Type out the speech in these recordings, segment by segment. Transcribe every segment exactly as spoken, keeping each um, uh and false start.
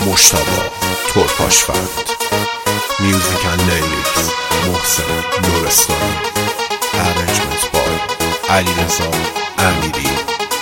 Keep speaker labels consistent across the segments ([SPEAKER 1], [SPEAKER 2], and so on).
[SPEAKER 1] مجتبی ترپاشفند، میوزیک اند لیریکس محسن نورستانی، ارنجمنت بای علیرضا امیری.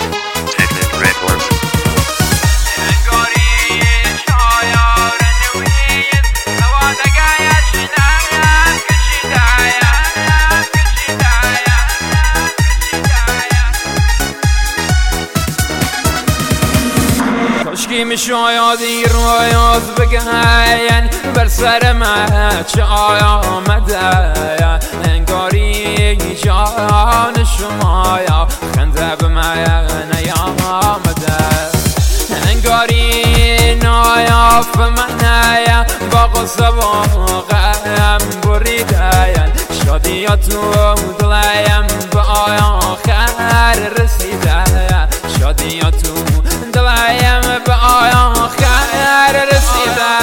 [SPEAKER 2] کاشکی میشاید این رویات بگن بر سر من چه آمده، انگاری جان شما یا خنده به من نیامده، انگاری نایاف من با غصه و غم بریده، شادیاتو دلیم به آخر رسیده، شادیاتو دلیم به آخر رسیده.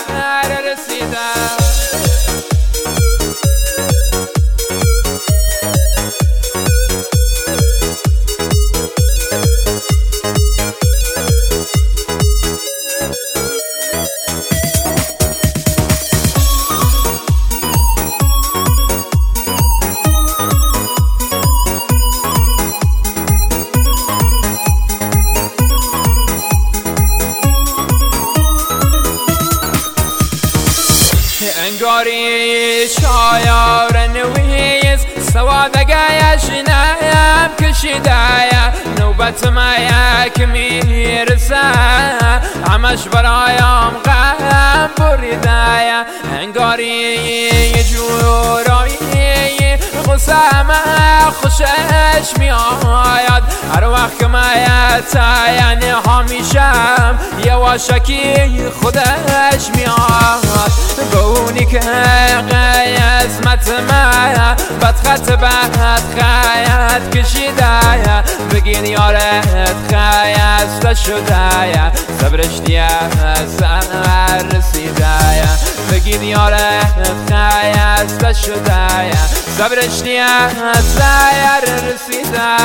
[SPEAKER 2] انگاری شایار نویز سوادگیش نیم کشیده، نوبت ما که میرسه همش برایم غم بریده، انگاری جورایی غصه ما خوشش میآید، هر وقت که ما تنها میشم یواشکی خودش میاد، گونی که قسمت من بدخط بدخط کشیده، بگین یارت خیسته شده صبرش دیه سر رسیده، بگین یارت خیسته شده صبرش دیه سر رسیده.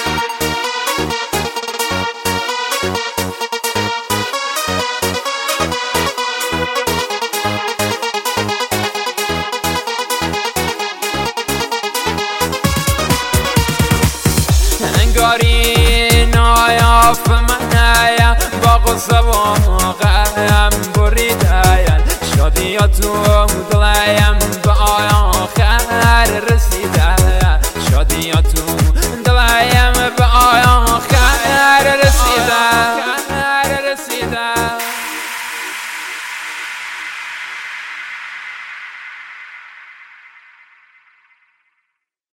[SPEAKER 2] انگاری نایاف من با غصه و غم بریده، شادیاتو دلیم به آخر رسیده، شادیاتو دلیم به آخر رسیده.